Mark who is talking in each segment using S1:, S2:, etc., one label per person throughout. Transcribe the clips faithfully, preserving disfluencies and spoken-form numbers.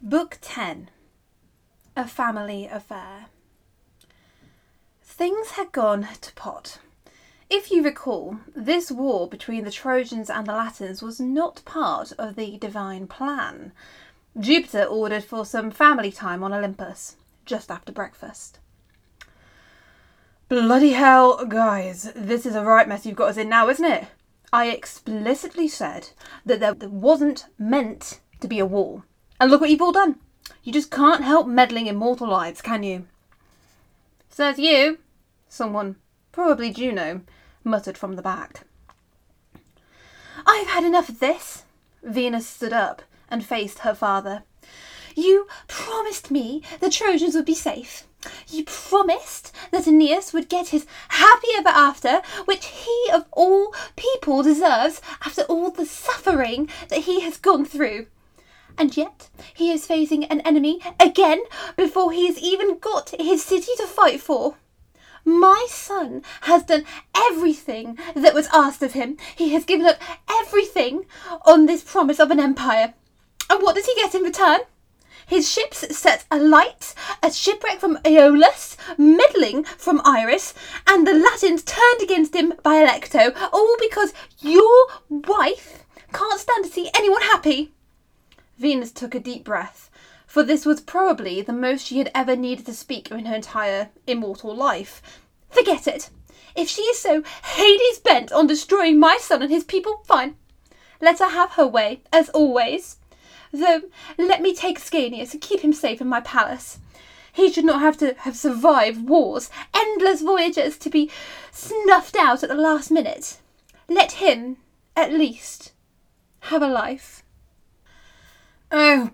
S1: Book ten. A Family Affair. Things had gone to pot. If you recall, this war between the Trojans and the Latins was not part of the divine plan. Jupiter ordered for some family time on Olympus, just after breakfast. Bloody hell, guys, this is a right mess you've got us in now, isn't it? I explicitly said that there wasn't meant to be a war. And look what you've all done. You just can't help meddling in mortal lives, can you? Says you, someone, probably Juno, muttered from the back. I've had enough of this. Venus stood up and faced her father. You promised me the Trojans would be safe. You promised that Aeneas would get his happy ever after, which he of all people deserves after all the suffering that he has gone through. And yet he is facing an enemy again before he has even got his city to fight for. My son has done everything that was asked of him. He has given up everything on this promise of an empire. And what does he get in return? His ships set alight, a shipwreck from Aeolus, meddling from Iris, and the Latins turned against him by Alecto, all because your wife can't stand to see anyone happy. Venus took a deep breath, for this was probably the most she had ever needed to speak in her entire immortal life. Forget it. If she is so Hades bent on destroying my son and his people, fine. Let her have her way, as always. Though, let me take Ascanius and keep him safe in my palace. He should not have to have survived wars, endless voyages to be snuffed out at the last minute. Let him, at least, have a life. Oh,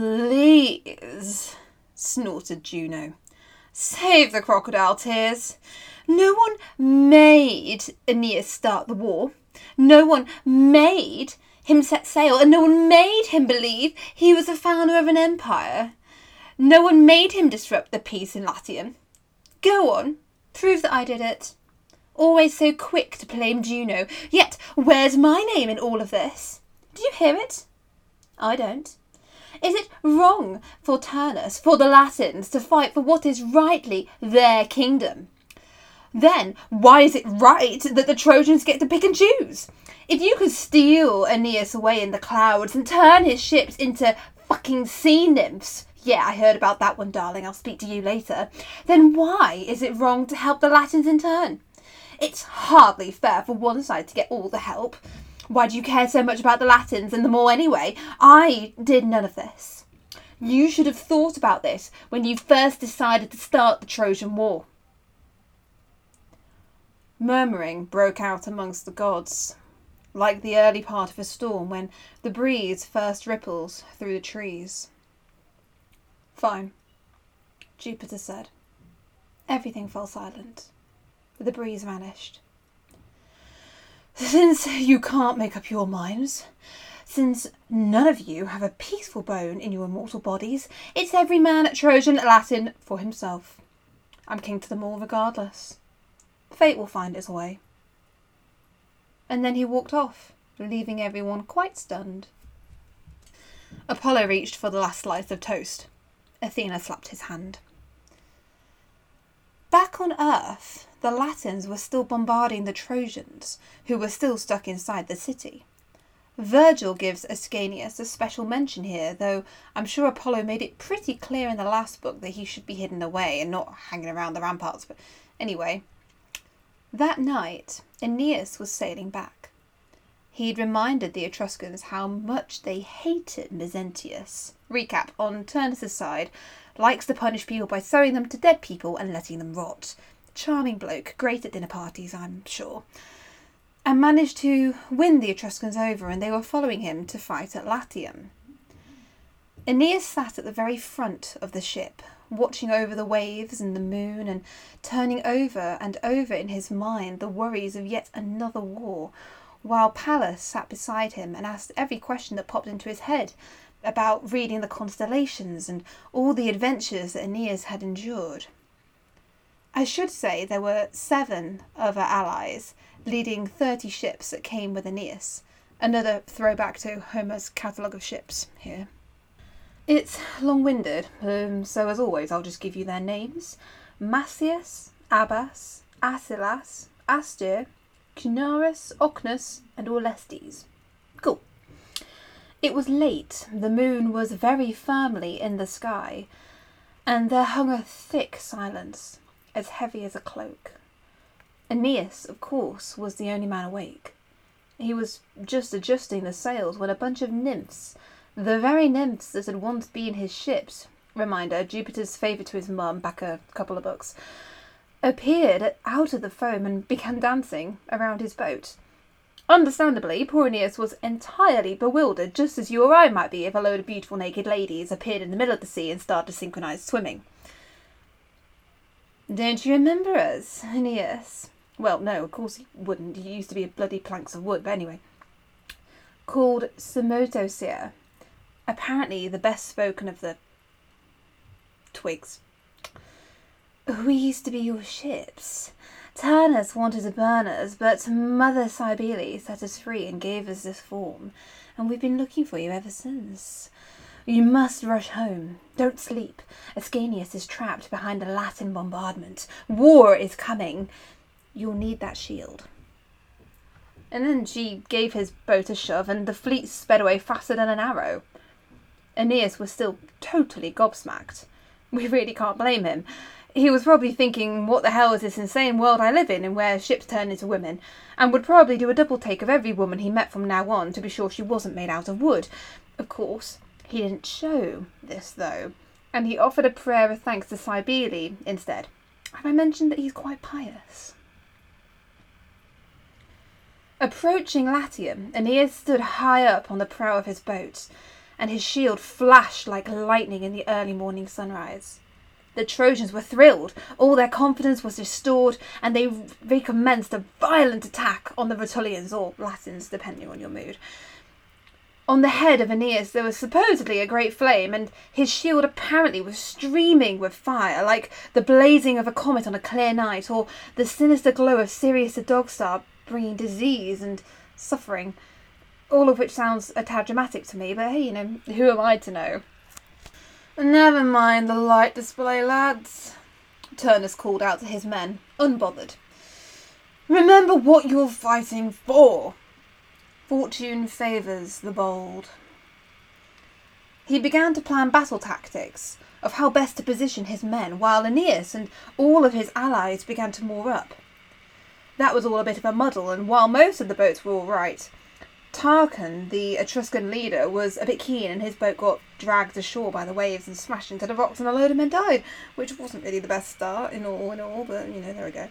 S1: please, snorted Juno. Save the crocodile tears. No one made Aeneas start the war. No one made him set sail, and no one made him believe he was the founder of an empire. No one made him disrupt the peace in Latium. Go on, prove that I did it. Always so quick to blame Juno, yet where's my name in all of this? Do you hear it? I don't. Is it wrong for Turnus, for the Latins, to fight for what is rightly their kingdom? Then why is it right that the Trojans get to pick and choose? If you could steal Aeneas away in the clouds and turn his ships into fucking sea nymphs, yeah, I heard about that one, darling, I'll speak to you later, then why is it wrong to help the Latins in turn? It's hardly fair for one side to get all the help. Why do you care so much about the Latins and them all anyway? I did none of this. You should have thought about this when you first decided to start the Trojan War. Murmuring broke out amongst the gods, like the early part of a storm when the breeze first ripples through the trees. Fine, Jupiter said. Everything fell silent. The breeze vanished. Since you can't make up your minds, since none of you have a peaceful bone in your immortal bodies, it's every man, Trojan, Latin, for himself. I'm king to them all regardless. Fate will find its way. And then he walked off, leaving everyone quite stunned. Apollo reached for the last slice of toast. Athena slapped his hand. Back on Earth, the Latins were still bombarding the Trojans, who were still stuck inside the city. Virgil gives Ascanius a special mention here, though I'm sure Apollo made it pretty clear in the last book that he should be hidden away and not hanging around the ramparts. But anyway, that night, Aeneas was sailing back. He'd reminded the Etruscans how much they hated Mezentius. Recap, on Turnus' side, likes to punish people by throwing them to dead people and letting them rot. Charming bloke, great at dinner parties, I'm sure. And managed to win the Etruscans over, and they were following him to fight at Latium. Aeneas sat at the very front of the ship, watching over the waves and the moon, and turning over and over in his mind the worries of yet another war, while Pallas sat beside him and asked every question that popped into his head about reading the constellations and all the adventures that Aeneas had endured. I should say there were seven other allies, leading thirty ships that came with Aeneas. Another throwback to Homer's catalogue of ships here. It's long-winded, um, so as always I'll just give you their names. Massius, Abbas, Asilas, Astir, Cynarus, Ocnus, and Orlestes. Cool. It was late, the moon was very firmly in the sky, and there hung a thick silence, as heavy as a cloak. Aeneas, of course, was the only man awake. He was just adjusting the sails when a bunch of nymphs, the very nymphs that had once been his ships, reminder, Jupiter's favourite to his mum back a couple of books, appeared out of the foam and began dancing around his boat. Understandably, poor Aeneas was entirely bewildered, just as you or I might be if a load of beautiful naked ladies appeared in the middle of the sea and started synchronised swimming. "Don't you remember us, Aeneas?" Well, no, of course he wouldn't. He used to be bloody planks of wood, but anyway. Called Samotosir. Apparently the best spoken of the twigs. "We used to be your ships. Turnus wanted to burn us, but Mother Cybele set us free and gave us this form, and we've been looking for you ever since. You must rush home. Don't sleep. Ascanius is trapped behind a Latin bombardment. War is coming. You'll need that shield." And then she gave his boat a shove, and the fleet sped away faster than an arrow. Aeneas was still totally gobsmacked. We really can't blame him. He was probably thinking, what the hell is this insane world I live in and where ships turn into women, and would probably do a double take of every woman he met from now on to be sure she wasn't made out of wood. Of course, he didn't show this, though, and he offered a prayer of thanks to Cybele instead. Have I mentioned that he's quite pious? Approaching Latium, Aeneas stood high up on the prow of his boat, and his shield flashed like lightning in the early morning sunrise. The Trojans were thrilled, all their confidence was restored, and they recommenced a violent attack on the Rutulians, or Latins, depending on your mood. On the head of Aeneas there was supposedly a great flame, and his shield apparently was streaming with fire, like the blazing of a comet on a clear night, or the sinister glow of Sirius the Dog Star bringing disease and suffering. All of which sounds a tad dramatic to me, but hey, you know, who am I to know? "Never mind the light display, lads," Turnus called out to his men, unbothered. "Remember what you're fighting for. Fortune favours the bold." He began to plan battle tactics, of how best to position his men, while Aeneas and all of his allies began to moor up. That was all a bit of a muddle, and while most of the boats were all right, Tarchon, the Etruscan leader, was a bit keen, and his boat got dragged ashore by the waves and smashed into the rocks, and a load of men died, which wasn't really the best start in all in all, but, you know, there we go.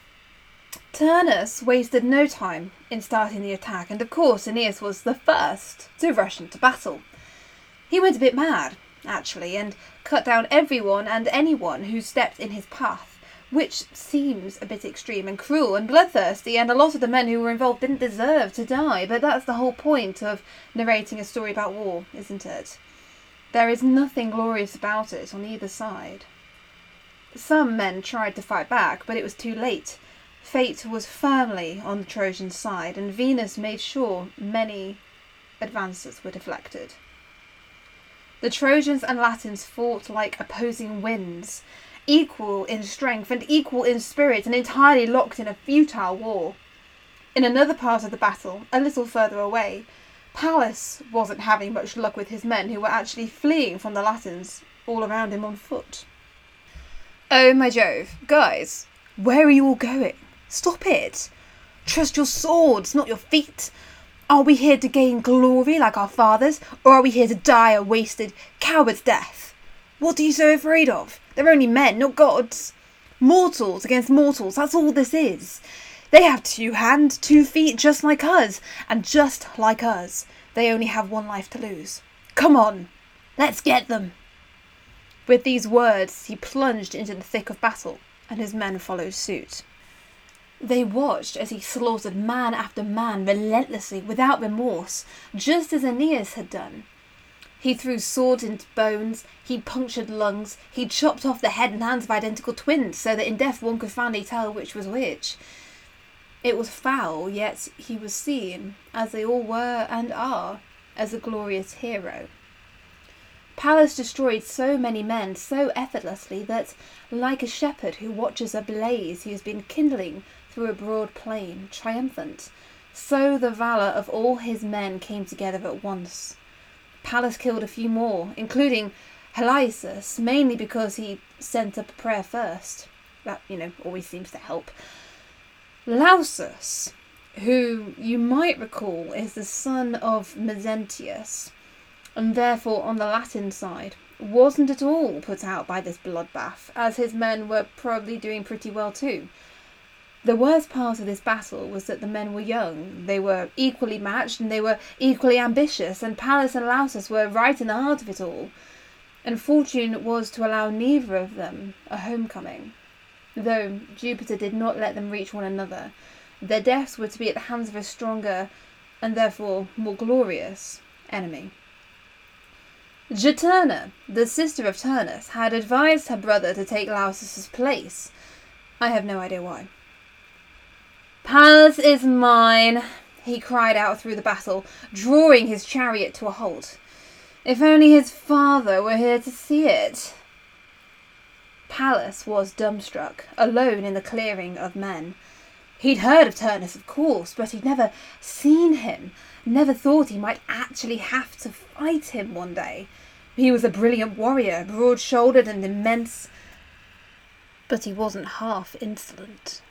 S1: Turnus wasted no time in starting the attack, and of course Aeneas was the first to rush into battle. He went a bit mad, actually, and cut down everyone and anyone who stepped in his path, which seems a bit extreme and cruel and bloodthirsty, and a lot of the men who were involved didn't deserve to die, but that's the whole point of narrating a story about war, isn't it? There is nothing glorious about it on either side. Some men tried to fight back, but it was too late. Fate was firmly on the Trojan side, and Venus made sure many advances were deflected. The Trojans and Latins fought like opposing winds, equal in strength and equal in spirit, and entirely locked in a futile war. In another part of the battle, a little further away, Pallas wasn't having much luck with his men, who were actually fleeing from the Latins all around him on foot. Oh my Jove, guys, where are you all going? Stop it! Trust your swords, not your feet. Are we here to gain glory like our fathers, or are we here to die a wasted, coward's death? What are you so afraid of? They're only men, not gods. Mortals against mortals, that's all this is. They have two hands, two feet, just like us, and just like us, they only have one life to lose. Come on, let's get them. With these words, he plunged into the thick of battle, and his men followed suit. They watched as he slaughtered man after man relentlessly, without remorse, just as Aeneas had done. He threw swords into bones, he punctured lungs, he chopped off the head and hands of identical twins, so that in death one could finally tell which was which. It was foul, yet he was seen, as they all were and are, as a glorious hero. Pallas destroyed so many men so effortlessly that, like a shepherd who watches a blaze he has been kindling through a broad plain, triumphant, so the valour of all his men came together at once. Pallas killed a few more, including Halisus, mainly because he sent up a prayer first. That, you know, always seems to help. Lausus, who you might recall is the son of Mezentius, and therefore on the Latin side, wasn't at all put out by this bloodbath, as his men were probably doing pretty well too. The worst part of this battle was that the men were young, they were equally matched, and they were equally ambitious, and Pallas and Lausus were right in the heart of it all, and fortune was to allow neither of them a homecoming. Though Jupiter did not let them reach one another, their deaths were to be at the hands of a stronger, and therefore more glorious, enemy. Juturna, the sister of Turnus, had advised her brother to take Lausus's place. I have no idea why. "Pallas is mine," he cried out through the battle, drawing his chariot to a halt. "If only his father were here to see it." Pallas was dumbstruck, alone in the clearing of men. He'd heard of Turnus, of course, but he'd never seen him, never thought he might actually have to fight him one day. He was a brilliant warrior, broad-shouldered and immense, but he wasn't half insolent.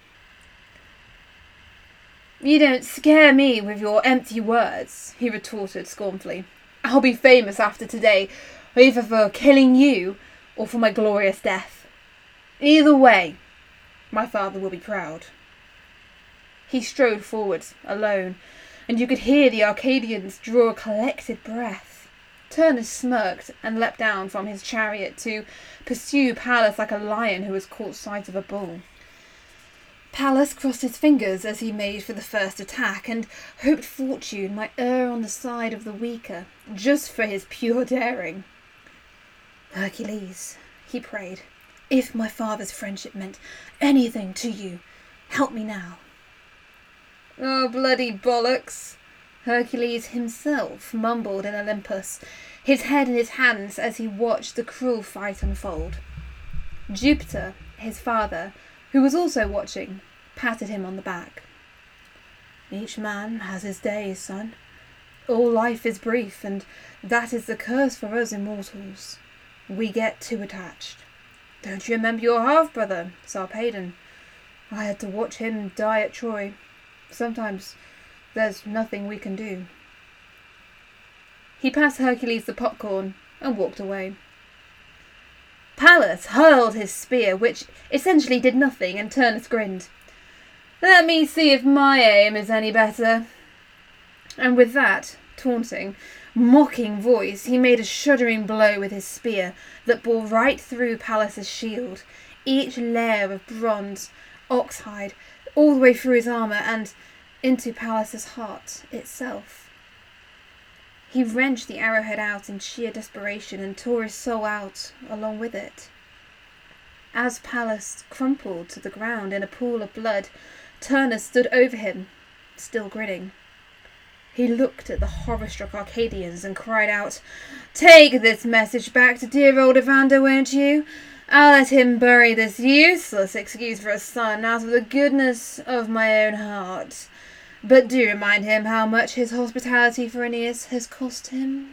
S1: "You don't scare me with your empty words," he retorted scornfully. "I'll be famous after today, either for killing you or for my glorious death. Either way, my father will be proud." He strode forward, alone, and you could hear the Arcadians draw a collected breath. Turnus smirked and leapt down from his chariot to pursue Pallas like a lion who has caught sight of a bull. Pallas crossed his fingers as he made for the first attack, and hoped fortune might err on the side of the weaker, just for his pure daring. "Hercules," he prayed, "if my father's friendship meant anything to you, help me now." "Oh, bloody bollocks," Hercules himself mumbled in Olympus, his head in his hands as he watched the cruel fight unfold. Jupiter, his father, who was also watching, patted him on the back. "Each man has his days, son. All life is brief, and that is the curse for us immortals. We get too attached. Don't you remember your half-brother, Sarpedon? I had to watch him die at Troy. Sometimes there's nothing we can do." He passed Hercules the popcorn and walked away. Pallas hurled his spear, which essentially did nothing, and Turnus grinned. "Let me see if my aim is any better." And with that taunting, mocking voice, he made a shuddering blow with his spear that bore right through Pallas's shield, each layer of bronze, oxhide, all the way through his armour and into Pallas's heart itself. He wrenched the arrowhead out in sheer desperation and tore his soul out along with it. As Pallas crumpled to the ground in a pool of blood, Turnus stood over him, still grinning. He looked at the horror-struck Arcadians and cried out, "Take this message back to dear old Evander, won't you? I'll let him bury this useless excuse for a son out of the goodness of my own heart. But do remind him how much his hospitality for Aeneas has cost him."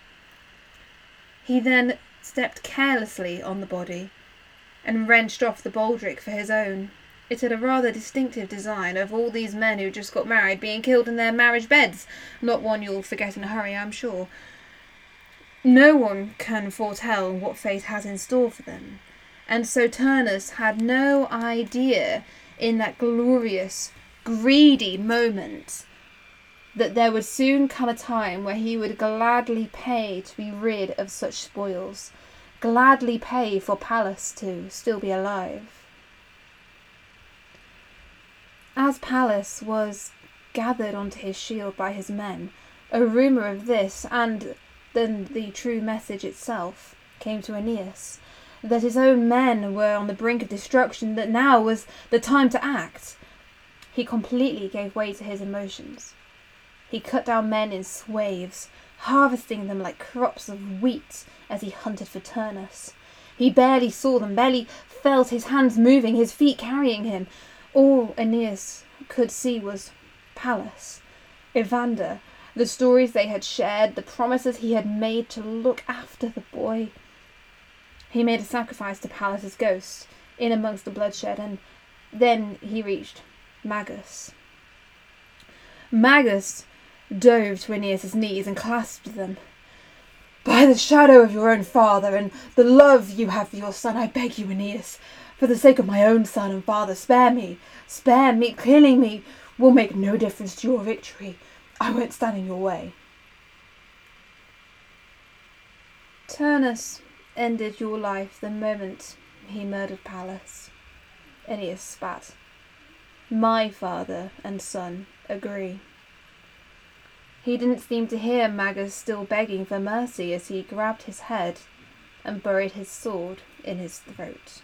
S1: He then stepped carelessly on the body and wrenched off the baldric for his own. It had a rather distinctive design of all these men who just got married being killed in their marriage beds. Not one you'll forget in a hurry, I'm sure. No one can foretell what fate has in store for them, and so Turnus had no idea in that glorious, greedy moment that there would soon come a time where he would gladly pay to be rid of such spoils, gladly pay for Pallas to still be alive. As Pallas was gathered onto his shield by his men, a rumour of this, and then the true message itself, came to Aeneas, that his own men were on the brink of destruction, that now was the time to act. He completely gave way to his emotions. He cut down men in swathes, harvesting them like crops of wheat as he hunted for Turnus. He barely saw them, barely felt his hands moving, his feet carrying him. All Aeneas could see was Pallas, Evander, the stories they had shared, the promises he had made to look after the boy. He made a sacrifice to Pallas's ghost in amongst the bloodshed, and then he reached Magus. Magus dove to Aeneas' knees and clasped them. "By the shadow of your own father and the love you have for your son, I beg you, Aeneas, for the sake of my own son and father, spare me, spare me. Killing me will make no difference to your victory. I won't stand in your way." Turnus ended your life the moment he murdered Pallas. Aeneas spat. My father and son agree. He didn't seem to hear Magus still begging for mercy as he grabbed his head and buried his sword in his throat.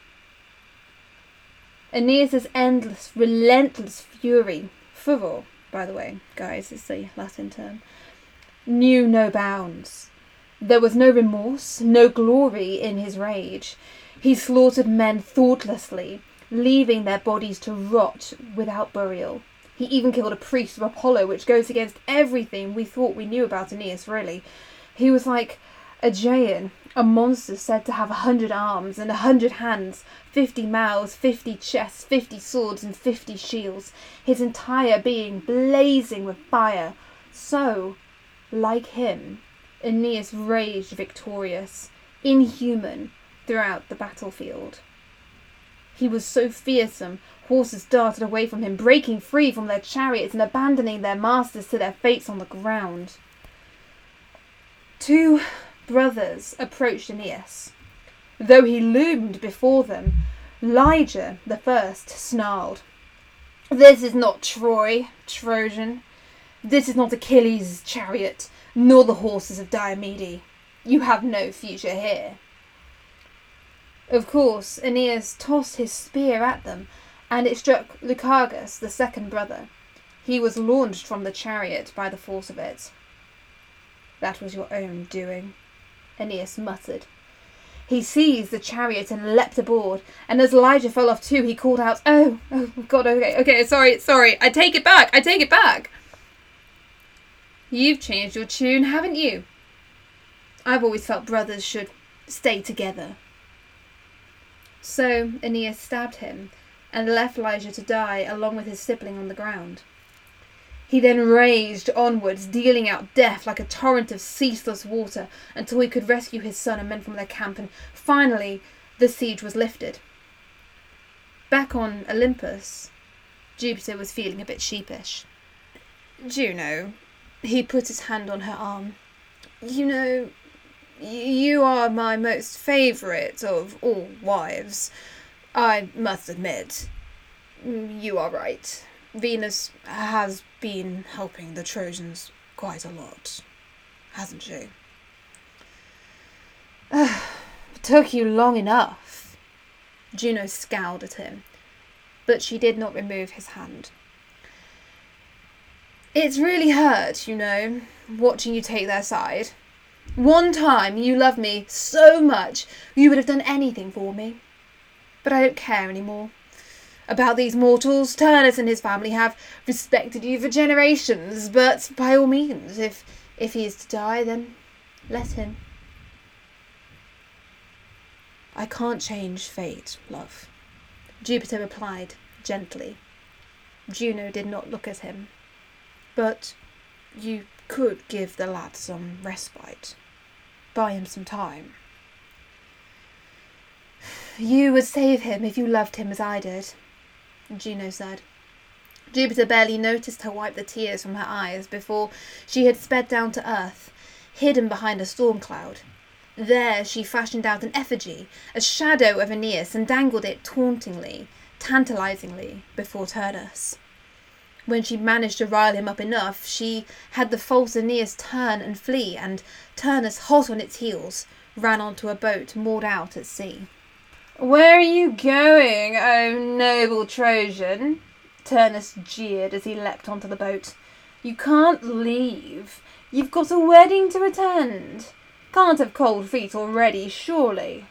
S1: Aeneas' endless, relentless fury, furor, by the way, guys, is the Latin term, knew no bounds. There was no remorse, no glory in his rage. He slaughtered men thoughtlessly, leaving their bodies to rot without burial. He even killed a priest of Apollo, which goes against everything we thought we knew about Aeneas, really. He was like a Aegean, a monster said to have a hundred arms and a hundred hands, fifty mouths, fifty chests, fifty swords, and fifty shields, his entire being blazing with fire. So, like him, Aeneas raged victorious, inhuman, throughout the battlefield. He was so fearsome, horses darted away from him, breaking free from their chariots and abandoning their masters to their fates on the ground. Two brothers approached Aeneas. Though he loomed before them, Lyger the first snarled, "This is not Troy, Trojan. This is not Achilles' chariot, nor the horses of Diomede. You have no future here." Of course, Aeneas tossed his spear at them, and it struck Lycurgus, the second brother. He was launched from the chariot by the force of it. "That was your own doing," Aeneas muttered. He seized the chariot and leapt aboard, and as Lyger fell off too, he called out, "Oh, oh God, okay, okay, sorry, sorry, I take it back, I take it back." "You've changed your tune, haven't you? I've always felt brothers should stay together." So Aeneas stabbed him and left Lyger to die along with his sibling on the ground. He then raged onwards, dealing out death like a torrent of ceaseless water until he could rescue his son and men from their camp, and finally the siege was lifted. Back on Olympus, Jupiter was feeling a bit sheepish. "Juno," he put his hand on her arm, "you know, you are my most favourite of all wives. I must admit, you are right. Venus has been helping the Trojans quite a lot, hasn't she?" "It took you long enough." Juno scowled at him, but she did not remove his hand. "It's really hurt, you know, watching you take their side. One time you loved me so much you would have done anything for me. But I don't care anymore about these mortals. Turnus and his family have respected you for generations, but by all means, if if he is to die, then let him." "I can't change fate, love," Jupiter replied gently. Juno did not look at him. "But you could give the lad some respite. Buy him some time." "You would save him if you loved him as I did," Juno said. Jupiter barely noticed her wipe the tears from her eyes before she had sped down to earth, hidden behind a storm cloud. There she fashioned out an effigy, a shadow of Aeneas, and dangled it tauntingly, tantalizingly, before Turnus. When she managed to rile him up enough, she had the false Aeneas turn and flee, and Turnus, hot on its heels, ran onto a boat moored out at sea. "Where are you going, oh noble Trojan?" Turnus jeered as he leapt onto the boat. "You can't leave. You've got a wedding to attend. can't have cold feet already, surely.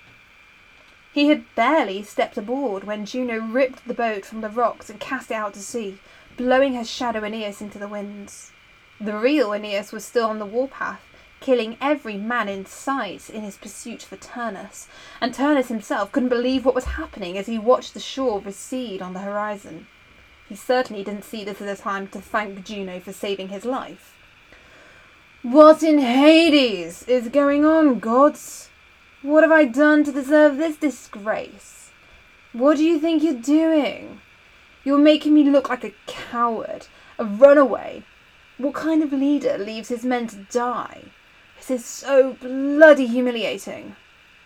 S1: He had barely stepped aboard when Juno ripped the boat from the rocks and cast it out to sea, blowing her shadow Aeneas into the winds. The real Aeneas was still on the warpath, killing every man in sight in his pursuit for Turnus, and Turnus himself couldn't believe what was happening as he watched the shore recede on the horizon. He certainly didn't see this as a time to thank Juno for saving his life. "What in Hades is going on, gods? What have I done to deserve this disgrace? What do you think you're doing? You're making me look like a coward, a runaway. What kind of leader leaves his men to die? This is so bloody humiliating."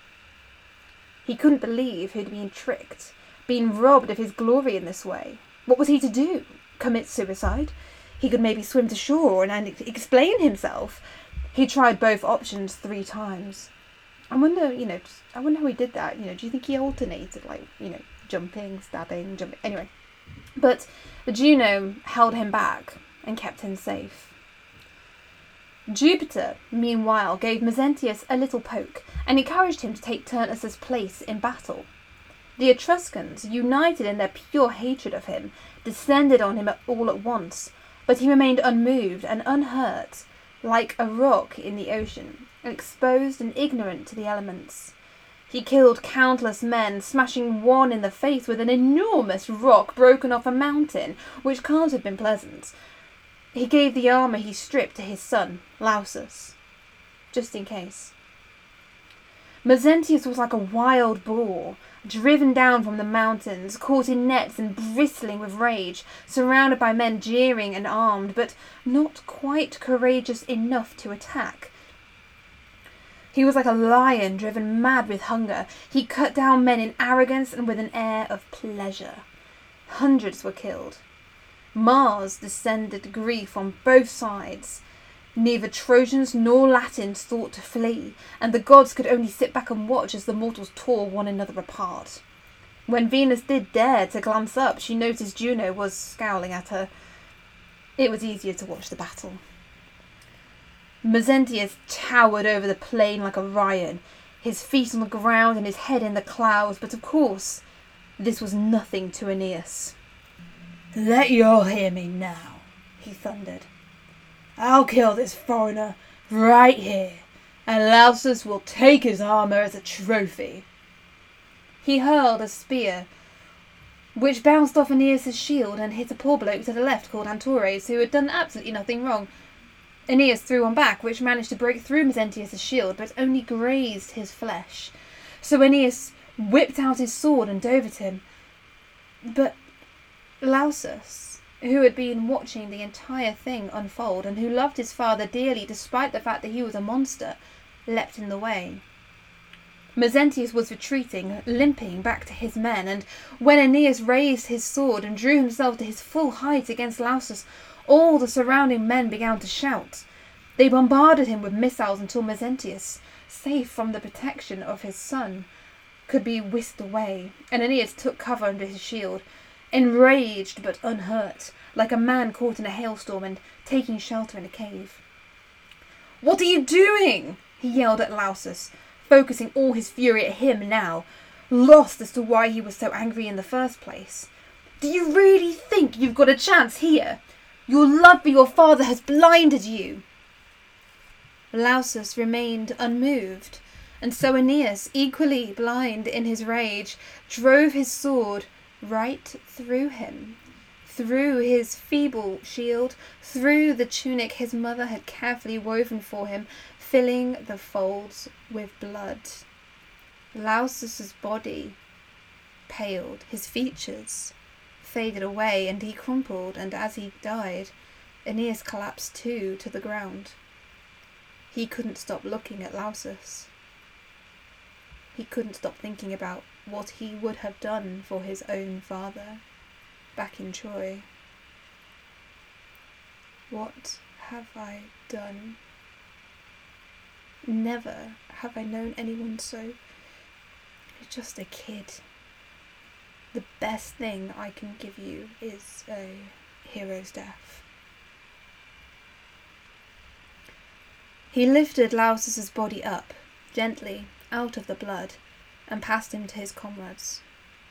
S1: He couldn't believe he'd been tricked, been robbed of his glory in this way. What was he to do? Commit suicide? He could maybe swim to shore and, and explain himself. He tried both options three times. I wonder, you know, I wonder how he did that. You know, do you think he alternated, like, you know, jumping, stabbing, jumping? Anyway, but Juno held him back and kept him safe. Jupiter, meanwhile, gave Mezentius a little poke and encouraged him to take Turnus's place in battle. The Etruscans, united in their pure hatred of him, descended on him all at once, but he remained unmoved and unhurt, like a rock in the ocean, exposed and ignorant to the elements. He killed countless men, smashing one in the face with an enormous rock broken off a mountain, which can't have been pleasant. He gave the armour he stripped to his son, Lausus, just in case. Mezentius was like a wild boar, driven down from the mountains, caught in nets and bristling with rage, surrounded by men jeering and armed, but not quite courageous enough to attack. He was like a lion driven mad with hunger. He cut down men in arrogance and with an air of pleasure. Hundreds were killed. Mars descended grief on both sides. Neither Trojans nor Latins thought to flee, and the gods could only sit back and watch as the mortals tore one another apart. When Venus did dare to glance up, she noticed Juno was scowling at her. It was easier to watch the battle. Mezentius towered over the plain like Orion, his feet on the ground and his head in the clouds, but of course, this was nothing to Aeneas. "Let you all hear me now," he thundered. "I'll kill this foreigner right here, and Lausus will take his armour as a trophy." He hurled a spear, which bounced off Aeneas' shield and hit a poor bloke to the left called Antores, who had done absolutely nothing wrong. Aeneas threw one back, which managed to break through Mezentius' shield, but only grazed his flesh. So Aeneas whipped out his sword and dove at him. But Lausus, who had been watching the entire thing unfold and who loved his father dearly despite the fact that he was a monster, leapt in the way. Mezentius was retreating, limping back to his men, and when Aeneas raised his sword and drew himself to his full height against Lausus, all the surrounding men began to shout. They bombarded him with missiles until Mezentius, safe from the protection of his son, could be whisked away, and Aeneas took cover under his shield, enraged but unhurt, like a man caught in a hailstorm and taking shelter in a cave. "What are you doing?" he yelled at Lausus, focusing all his fury at him now, lost as to why he was so angry in the first place. "Do you really think you've got a chance here? Your love for your father has blinded you." Lausus remained unmoved, and so Aeneas, equally blind in his rage, drove his sword right through him, through his feeble shield, through the tunic his mother had carefully woven for him, filling the folds with blood. Lausus's body paled, his features faded away, and he crumpled, and as he died, Aeneas collapsed too to the ground. He couldn't stop looking at Lausus. He couldn't stop thinking about what he would have done for his own father back in Troy. What have I done? Never have I known anyone so. Just a kid. The best thing I can give you is a hero's death. He lifted Lausus's body up, gently, out of the blood, and passed him to his comrades.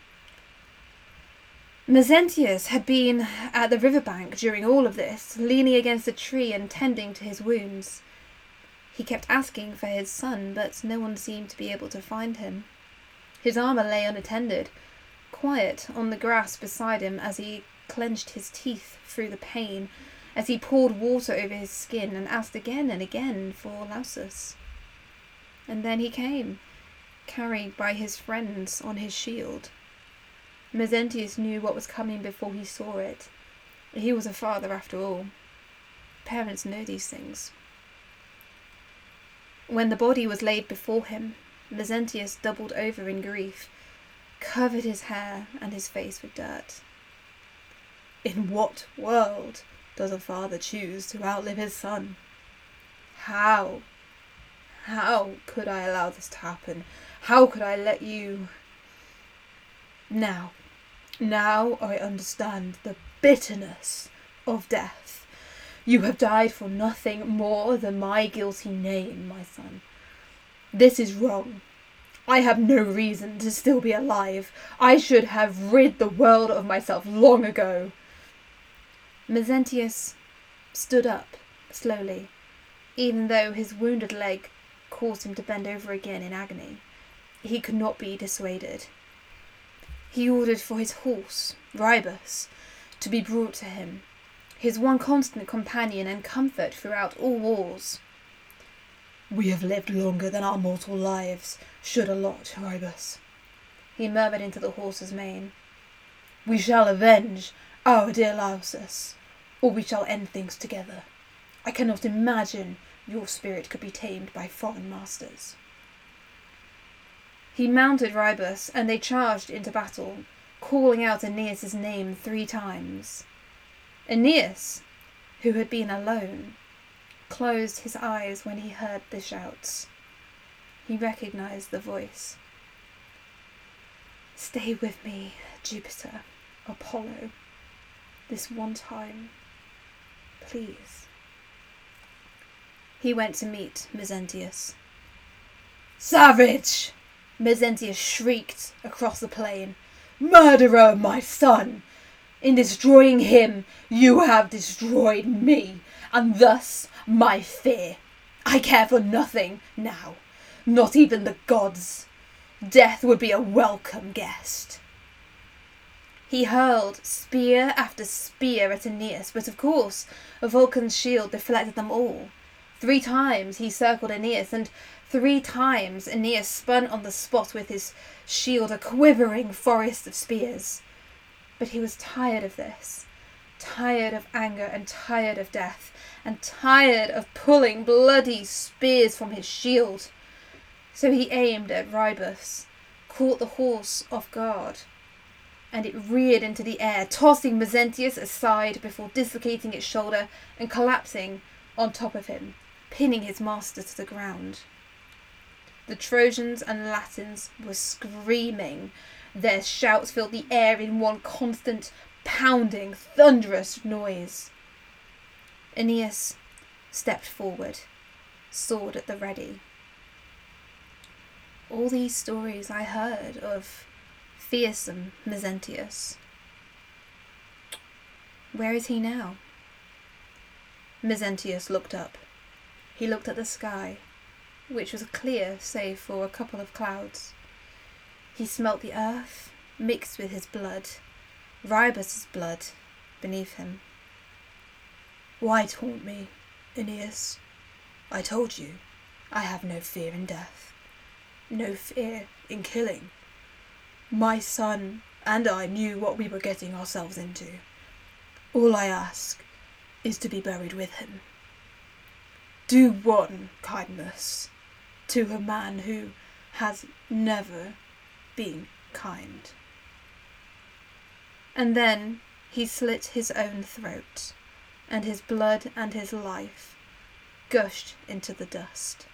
S1: Mezentius had been at the riverbank during all of this, leaning against a tree and tending to his wounds. He kept asking for his son, but no one seemed to be able to find him. His armour lay unattended, quiet on the grass beside him as he clenched his teeth through the pain, as he poured water over his skin and asked again and again for Lausus. And then he came, carried by his friends on his shield. Mezentius knew what was coming before he saw it. He was a father after all. Parents know these things. When the body was laid before him, Mezentius doubled over in grief, covered his hair and his face with dirt. In what world does a father choose to outlive his son? How? How could I allow this to happen? How could I let you... Now, now I understand the bitterness of death. You have died for nothing more than my guilty name, my son. This is wrong. I have no reason to still be alive. I should have rid the world of myself long ago. Mezentius stood up, slowly, even though his wounded leg caused him to bend over again in agony. He could not be dissuaded. He ordered for his horse, Ribus, to be brought to him, his one constant companion and comfort throughout all wars. We have lived longer than our mortal lives should allot, Ribus, he murmured into the horse's mane. We shall avenge our dear Lausus, or we shall end things together. I cannot imagine your spirit could be tamed by foreign masters. He mounted Ribus, and they charged into battle, calling out Aeneas's name three times. Aeneas, who had been alone, closed his eyes when he heard the shouts. He recognized the voice. Stay with me, Jupiter, Apollo, this one time, please. He went to meet Mezentius. Savage! Mezentius shrieked across the plain. Murderer of my son! In destroying him, you have destroyed me, and thus my fear. I care for nothing now, not even the gods. Death would be a welcome guest. He hurled spear after spear at Aeneas, but of course Vulcan's shield deflected them all. Three times he circled Aeneas, and three times Aeneas spun on the spot with his shield, a quivering forest of spears. But he was tired of this, tired of anger and tired of death, and tired of pulling bloody spears from his shield. So he aimed at Ribus, caught the horse off guard, and it reared into the air, tossing Mezentius aside before dislocating its shoulder and collapsing on top of him, pinning his master to the ground. The Trojans and Latins were screaming. Their shouts filled the air in one constant, pounding, thunderous noise. Aeneas stepped forward, sword at the ready. All these stories I heard of fearsome Mezentius. Where is he now? Mezentius looked up. He looked at the sky, which was clear save for a couple of clouds. He smelt the earth, mixed with his blood, Ribus's blood, beneath him. Why taunt me, Aeneas? I told you, I have no fear in death, no fear in killing. My son and I knew what we were getting ourselves into. All I ask is to be buried with him. Do one kindness to a man who has never been kind. And then he slit his own throat, and his blood and his life gushed into the dust.